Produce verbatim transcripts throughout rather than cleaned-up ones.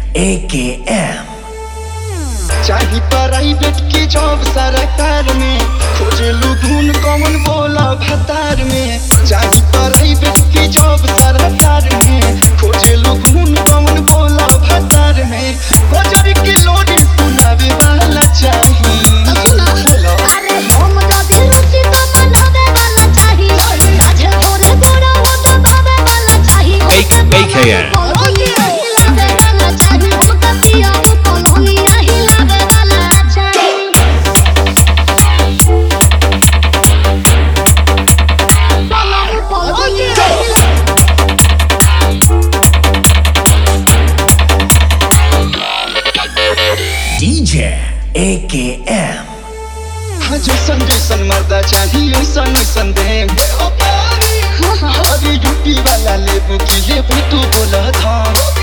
A K M चाही private की job सरकार में, खोजे लुगुन कौन बोला भतार में। चाही प्राइवेट की जॉब सरकार में, खोजे लुगुन कौन बोला भतार में। खोजर की लोरी सुनावे वाला चाही। अरे हम जदी रुचि तो मनावे वाला चाही, राजे तोरे गोरा हो तो भावे वाला चाही। A K M D J A K M जो संदेशन मर्दा चाहिए सन संदेह। अरे यूपी वाला लेबू की लेबू तू बोला था।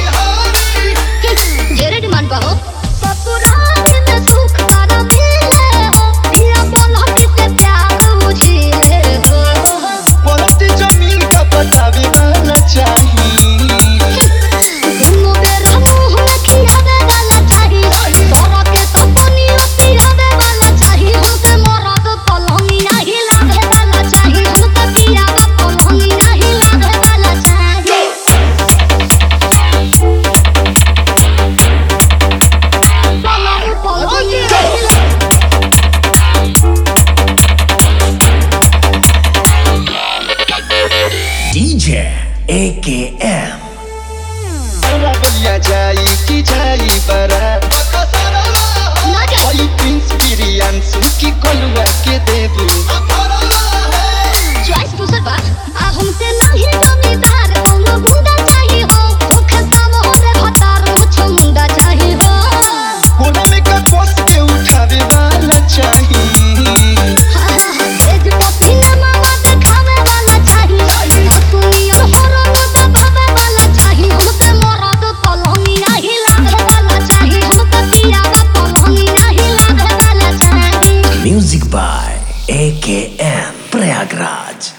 जेरे डिमांड बा हो ससुराल में सुख तारा मिले हो, पिया बोलती से प्यार बुझिए हो। पलट जमीन का बतावे वाला चाहिए। दुनो बेर मुंह में खियावे वाला चाहिए, तोरा के सपनियों पियावे वाला चाहिए। हमके मरद पलंगिया हिलावे वाला चाहिए, हमके पियावा पलंगिया हिलावे वाला चाहिए। पलंग पलंगिया D J A K M बलिया जाई की जाई बरा ना जा आई प्रिंस प्रियांशु की कोलुआ के देबू। चॉइस दूसर बा आ हमसे नहीं जमींदार कोनो गुंडा चाहिए हो, मुखे सामो रे भतार मुछो मुंडा चाहिए हो। कोना में का कोस के उठावे वाला चाहिए। तेज पसीना मामा दिखावे वाला चाहिए, सुनियो हरन दबावे वाला चाहिए। हमके मरद पलंगिया हिलावे वाला चाहिए, हमके पियावा पलंगिया हिलावे वाला चाहिए। Music by A K M Prayagraj।